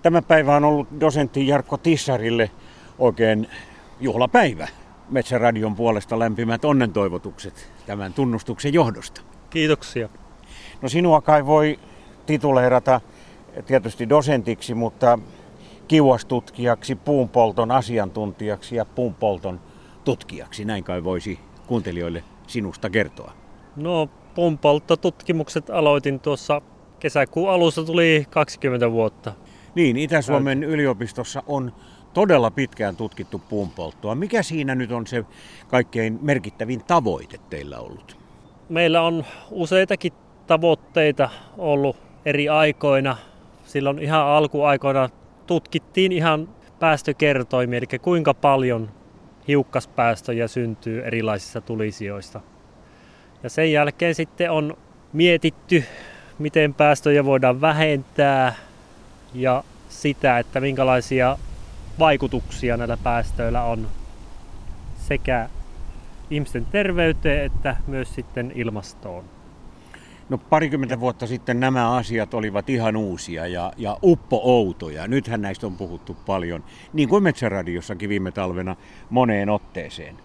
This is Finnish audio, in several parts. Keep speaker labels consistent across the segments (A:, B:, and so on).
A: Tämä päivä on ollut dosentti Jarkko Tissarille oikein juhlapäivä. Metsäradion puolesta lämpimät onnentoivotukset tämän tunnustuksen johdosta.
B: Kiitoksia.
A: No sinua kai voi tituleerata tietysti dosentiksi, mutta kiuastutkijaksi, puunpolton asiantuntijaksi ja puunpolton tutkijaksi. Näin kai voisi kuuntelijoille sinusta kertoa.
B: No, puunpolttotutkimukset aloitin tuossa kesäkuun alussa, tuli 20 vuotta.
A: Niin, Itä-Suomen yliopistossa on todella pitkään tutkittu puunpolttoa. Mikä siinä nyt on se kaikkein merkittävin tavoite teillä ollut?
B: Meillä on useitakin tavoitteita ollut eri aikoina. Silloin ihan alkuaikoina tutkittiin ihan päästökertoimia, eli kuinka paljon hiukkaspäästöjä syntyy erilaisista tulisijoista. Ja sen jälkeen sitten on mietitty, miten päästöjä voidaan vähentää ja sitä, että minkälaisia vaikutuksia näillä päästöillä on sekä ihmisten terveyteen että myös sitten ilmastoon.
A: No parikymmentä vuotta sitten nämä asiat olivat ihan uusia ja uppo-outoja. Nythän näistä on puhuttu paljon, niin kuin Metsäradiossakin viime talvena moneen otteeseen.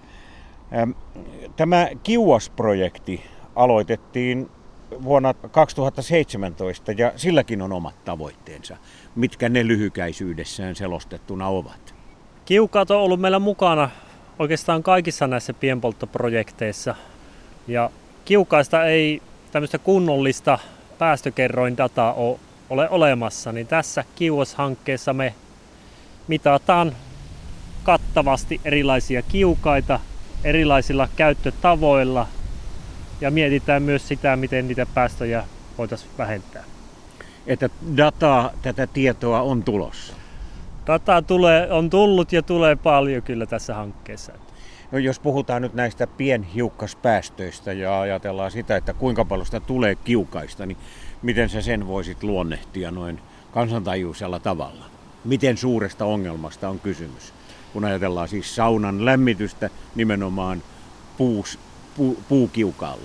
A: Tämä Kiuas-projekti aloitettiin vuonna 2017 ja silläkin on omat tavoitteensa. Mitkä ne lyhykäisyydessään selostettuna ovat?
B: Kiukaat on ollut meillä mukana oikeastaan kaikissa näissä pienpolttoprojekteissa. Ja kiukaista ei tämmöistä kunnollista päästökerroindataa ole olemassa, niin tässä Kiuas-hankkeessa me mitataan kattavasti erilaisia kiukaita erilaisilla käyttötavoilla ja mietitään myös sitä, miten niitä päästöjä voitaisiin vähentää.
A: Että dataa, tätä tietoa on tulossa?
B: Dataa on tullut ja tulee paljon kyllä tässä hankkeessa.
A: No jos puhutaan nyt näistä pienhiukkaspäästöistä ja ajatellaan sitä, että kuinka paljon sitä tulee kiukaista, niin miten sä sen voisit luonnehtia noin kansantajuisella tavalla? Miten suuresta ongelmasta on kysymys, kun ajatellaan siis saunan lämmitystä nimenomaan puukiukaalla?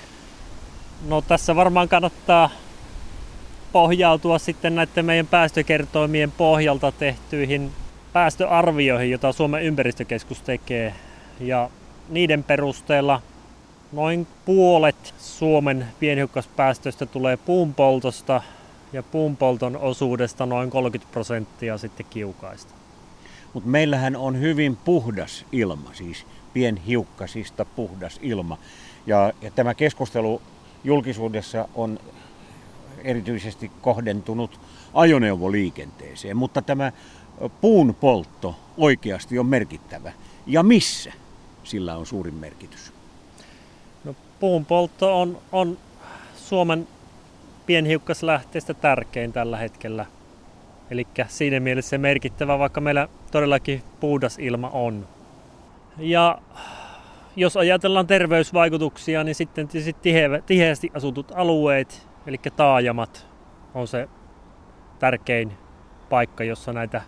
B: No tässä varmaan kannattaa pohjautua sitten näiden meidän päästökertoimien pohjalta tehtyihin päästöarvioihin, joita Suomen ympäristökeskus tekee. Ja niiden perusteella noin puolet Suomen pienhiukkaspäästöistä tulee puunpoltosta ja puunpolton osuudesta noin 30% sitten kiukaista.
A: Mutta meillähän on hyvin puhdas ilma, siis pienhiukkasista puhdas ilma. Ja tämä keskustelu julkisuudessa on erityisesti kohdentunut ajoneuvoliikenteeseen, mutta tämä puun poltto oikeasti on merkittävä. Ja missä sillä on suurin merkitys?
B: No, puun poltto on Suomen pienhiukkaslähteistä tärkein tällä hetkellä. Eli siinä mielessä merkittävä, vaikka meillä todellakin puhdas ilma on. Ja jos ajatellaan terveysvaikutuksia, niin sitten tiheästi asutut alueet, eli taajamat, on se tärkein paikka, jossa näitä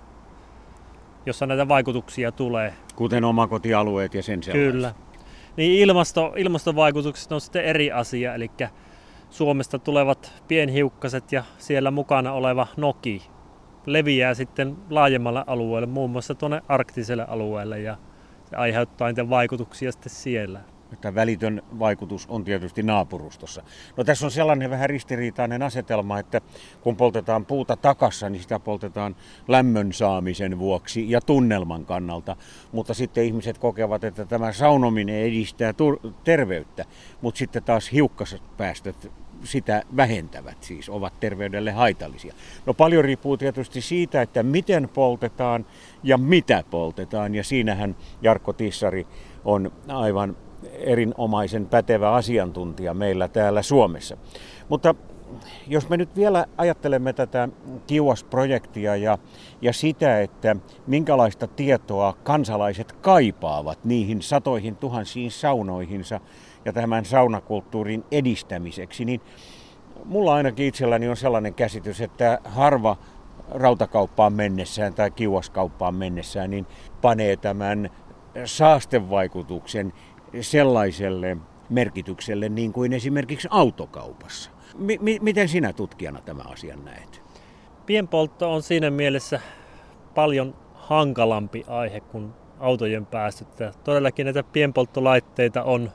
B: vaikutuksia tulee.
A: Kuten omakotialueet ja sen sellaiset.
B: Kyllä. Niin ilmastovaikutukset on sitten eri asia, eli Suomesta tulevat pienhiukkaset ja siellä mukana oleva noki leviää sitten laajemmalle alueelle, muun muassa tuonne arktiselle alueelle, ja se aiheuttaa niitä vaikutuksia sitten siellä.
A: Tämä välitön vaikutus on tietysti naapurustossa. No tässä on sellainen vähän ristiriitainen asetelma, että kun poltetaan puuta takassa, niin sitä poltetaan lämmön saamisen vuoksi ja tunnelman kannalta. Mutta sitten ihmiset kokevat, että tämä saunominen edistää terveyttä, mutta sitten taas hiukkaspäästöt sitä vähentävät, siis ovat terveydelle haitallisia. No paljon riippuu tietysti siitä, että miten poltetaan ja mitä poltetaan, ja siinähän Jarkko Tissari on aivan erinomaisen pätevä asiantuntija meillä täällä Suomessa. Mutta jos me nyt vielä ajattelemme tätä Kiuas-projektia ja sitä, että minkälaista tietoa kansalaiset kaipaavat niihin satoihin tuhansiin saunoihinsa ja tämän saunakulttuurin edistämiseksi, niin mulla ainakin itselläni on sellainen käsitys, että harva rautakauppaan mennessään tai kiuaskauppaan mennessään niin panee tämän saastevaikutuksen sellaiselle merkitykselle niin kuin esimerkiksi autokaupassa. Miten sinä tutkijana tämän asian näet?
B: Pienpoltto on siinä mielessä paljon hankalampi aihe kuin autojen päästöt. Todellakin näitä pienpolttolaitteita on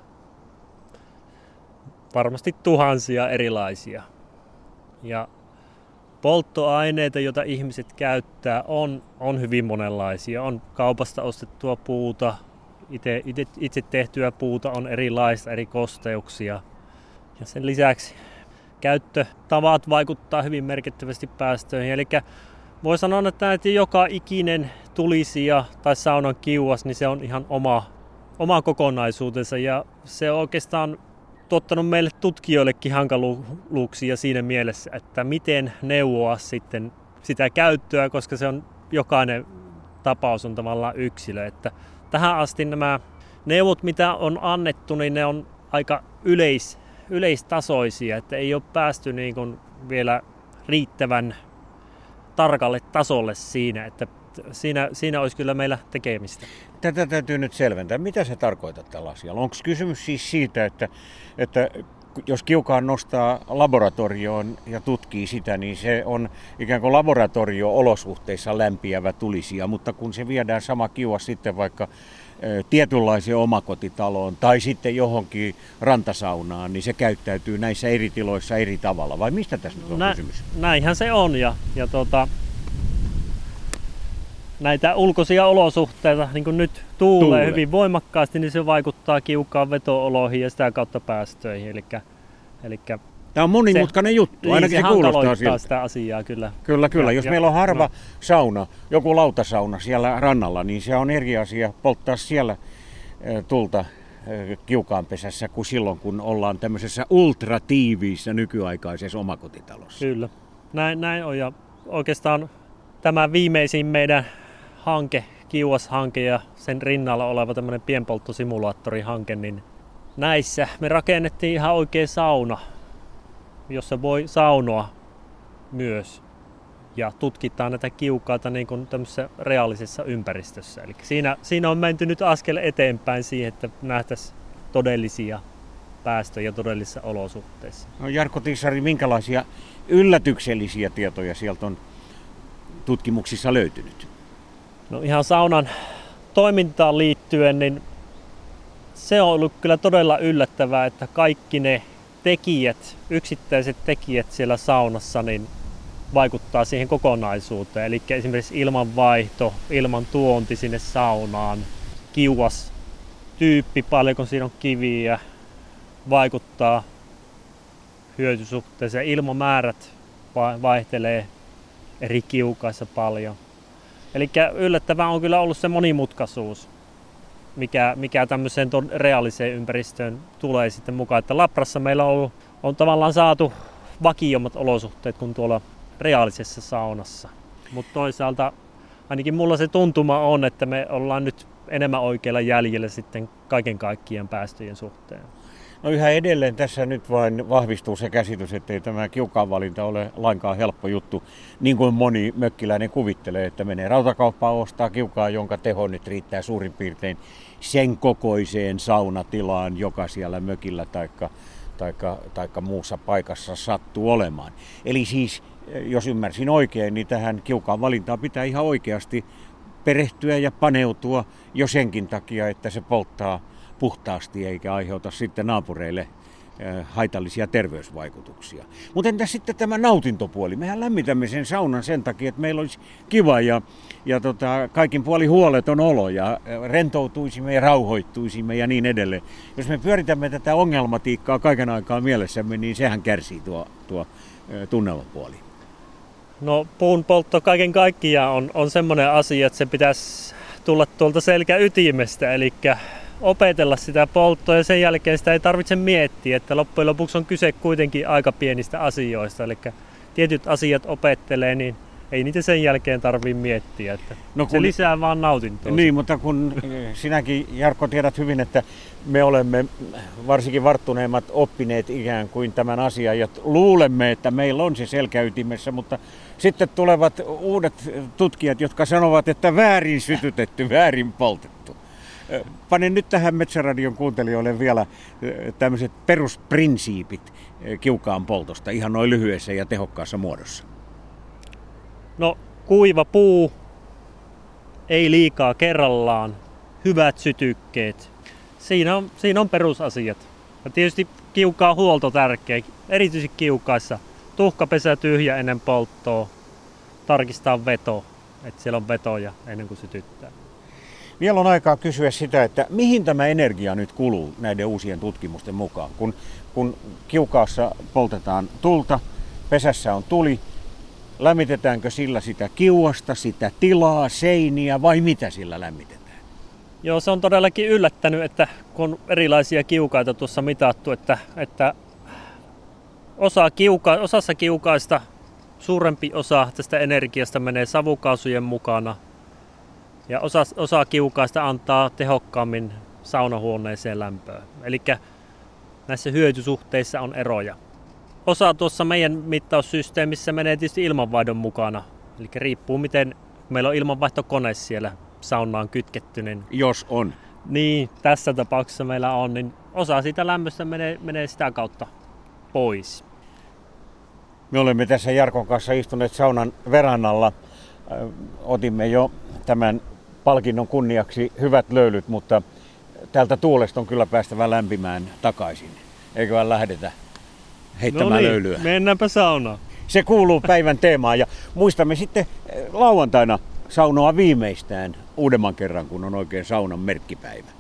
B: varmasti tuhansia erilaisia. Ja polttoaineita, joita ihmiset käyttää, on hyvin monenlaisia. On kaupasta ostettua puuta, itse tehtyä puuta on erilaista, eri kosteuksia. Ja sen lisäksi käyttötavat vaikuttaa hyvin merkittävästi päästöihin. Eli voi sanoa, että joka ikinen tulisija tai saunan kiuas, niin se on ihan oma kokonaisuutensa. Ja se on oikeastaan tuottanut meille tutkijoillekin hankaluuksia siinä mielessä, että miten neuvoa sitten sitä käyttöä, koska se on jokainen tapaus on tavallaan yksilö. Että tähän asti nämä neuvot, mitä on annettu, niin ne on aika yleistasoisia, että ei ole päästy niin kuin vielä riittävän tarkalle tasolle siinä, että siinä olisi kyllä meillä tekemistä.
A: Tätä täytyy nyt selventää. Mitä se tarkoittaa tällä asialla? Onko kysymys siis siitä, että jos kiukaan nostaa laboratorioon ja tutkii sitä, niin se on ikään kuin laboratorio-olosuhteissa lämpiävä tulisija, mutta kun se viedään sama kiuas sitten vaikka tietynlaiseen omakotitaloon tai sitten johonkin rantasaunaan, niin se käyttäytyy näissä eri tiloissa eri tavalla. Vai mistä tässä nyt on kysymys?
B: Näinhän se on. Ja näitä ulkoisia olosuhteita, niin kuin nyt tuulee hyvin voimakkaasti, niin se vaikuttaa kiukaan veto-oloihin ja sitä kautta päästöihin. Elikkä
A: tämä on monimutkainen juttu, ainakin se kuulostaa siltä.
B: Sitä asiaa kyllä.
A: Kyllä. Jos meillä on harva sauna, joku lautasauna siellä rannalla, niin se on eri asia polttaa siellä tulta kiukaanpesässä kuin silloin, kun ollaan tämmöisessä ultratiiviissä nykyaikaisessa omakotitalossa.
B: Kyllä, näin on. Ja oikeastaan tämä viimeisin meidän hanke, kiuas-hanke ja sen rinnalla oleva tämmöinen pienpolttosimulaattorihanke, niin näissä me rakennettiin ihan oikea sauna, jossa voi saunoa myös. Ja tutkitaan näitä kiukaita niin kuin tämmöisessä reaalisessa ympäristössä. Eli siinä on menty nyt askel eteenpäin siihen, että nähtäisiin todellisia päästöjä todellisissa olosuhteissa.
A: No Jarkko Tissari, minkälaisia yllätyksellisiä tietoja sieltä on tutkimuksissa löytynyt?
B: No ihan saunan toimintaan liittyen, niin se on ollut kyllä todella yllättävää, että kaikki ne yksittäiset tekijät siellä saunassa, niin vaikuttaa siihen kokonaisuuteen. Eli esimerkiksi ilmanvaihto, ilman tuonti sinne saunaan, kiuas, tyyppi, paljonko siinä on kiviä, vaikuttaa hyötysuhteeseen. Ilmamäärät vaihtelee eri kiukaissa paljon. Eli yllättävää on kyllä ollut se monimutkaisuus, mikä tämmöiseen reaaliseen ympäristöön tulee sitten mukaan. Että Labrassa meillä on tavallaan saatu vakiommat olosuhteet kuin tuolla reaalisessa saunassa. Mutta toisaalta ainakin mulla se tuntuma on, että me ollaan nyt enemmän oikealla jäljellä sitten kaiken kaikkien päästöjen suhteen.
A: No yhä edelleen tässä nyt vain vahvistuu se käsitys, että ei tämä kiukaanvalinta ole lainkaan helppo juttu, niin kuin moni mökkiläinen kuvittelee, että menee rautakauppaan ostaa kiukaa, jonka teho nyt riittää suurin piirtein sen kokoiseen saunatilaan, joka siellä mökillä taikka muussa paikassa sattuu olemaan. Eli siis, jos ymmärsin oikein, niin tähän kiukaan valintaan pitää ihan oikeasti perehtyä ja paneutua jo senkin takia, että se polttaa puhtaasti eikä aiheuta sitten naapureille haitallisia terveysvaikutuksia. Mutta entäs sitten tämä nautintopuoli? Mehän lämmitämme sen saunan sen takia, että meillä olisi kiva ja kaikin puoli huoleton olo ja rentoutuisimme ja rauhoittuisimme ja niin edelleen. Jos me pyöritämme tätä ongelmatiikkaa kaiken aikaa mielessämme, niin sehän kärsii tuo tunnelmapuoli.
B: No puun poltto kaiken kaikkiaan on semmoinen asia, että se pitäisi tulla tuolta selkäytimestä, eli opetella sitä polttoa ja sen jälkeen sitä ei tarvitse miettiä, että loppujen lopuksi on kyse kuitenkin aika pienistä asioista, eli tietyt asiat opettelee, niin ei niitä sen jälkeen tarvitse miettiä, että se lisää vaan nautintoa.
A: Niin, mutta kun sinäkin, Jarkko, tiedät hyvin, että me olemme varsinkin varttuneemmat oppineet ikään kuin tämän asian ja luulemme, että meillä on se selkäytimessä, mutta sitten tulevat uudet tutkijat, jotka sanovat, että väärin sytytetty, väärin poltettu. Panen nyt tähän Metsäradion kuuntelijoille vielä tämmöiset perusprinsiipit kiukaan poltosta ihan noin lyhyessä ja tehokkaassa muodossa.
B: No kuiva puu, ei liikaa kerrallaan, hyvät sytykkeet. Siinä on perusasiat. Ja tietysti kiukaan huolto tärkeä, erityisesti kiukaissa. Tuhkapesä tyhjä ennen polttoa, tarkistaa veto, että siellä on vetoja ennen kuin sytyttää.
A: Vielä on aikaa kysyä sitä, että mihin tämä energia nyt kuluu näiden uusien tutkimusten mukaan. Kun kiukaassa poltetaan tulta, pesässä on tuli, lämmitetäänkö sillä sitä kiuasta, sitä tilaa, seiniä vai mitä sillä lämmitetään?
B: Joo, se on todellakin yllättänyt, että kun on erilaisia kiukaita tuossa mitattu, että osassa kiukaista suurempi osa tästä energiasta menee savukaasujen mukana ja osa kiukaista antaa tehokkaammin saunahuoneeseen lämpöä. Eli näissä hyötysuhteissa on eroja. Osa tuossa meidän mittaussysteemissä menee tietysti ilmanvaihdon mukana. Eli riippuu miten meillä on ilmanvaihtokone siellä saunaan kytketty.
A: Jos on.
B: Niin, tässä tapauksessa meillä on, niin osa siitä lämmöstä menee sitä kautta pois.
A: Me olemme tässä Jarkon kanssa istuneet saunan verannalla. Otimme jo tämän palkinnon kunniaksi hyvät löylyt, mutta tältä tuulesta on kyllä päästävä lämpimään takaisin. Eiköhän lähdetä heittämään löylyä.
B: Mennäänpä saunaan.
A: Se kuuluu päivän teemaan ja muistamme sitten lauantaina saunoa viimeistään uudemman kerran, kun on oikein saunan merkkipäivä.